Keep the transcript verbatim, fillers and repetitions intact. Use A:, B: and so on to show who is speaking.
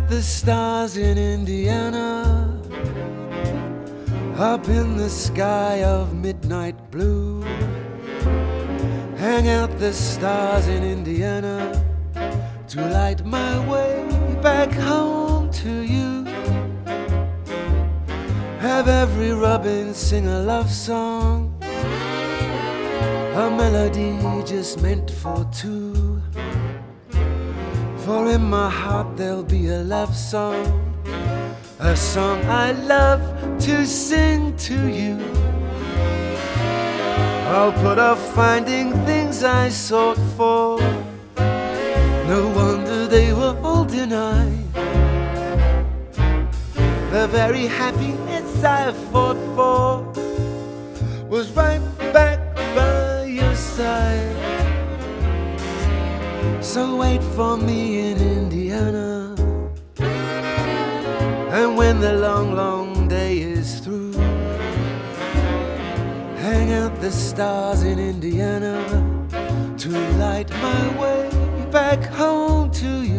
A: the stars in Indiana, up in the sky of midnight blue. Hang out the stars in Indiana to light my way back home to you. Have every robin sing a love song, a melody just meant for two. For in my heart there'll be a love song, a song I love to sing to you. I'll put off finding things I sought for. No wonder they were all denied. The very happiness I fought for was right back by your side. So wait for me in Indiana, and when the long, long day is through, hang out the stars in Indiana to light my way back home to you.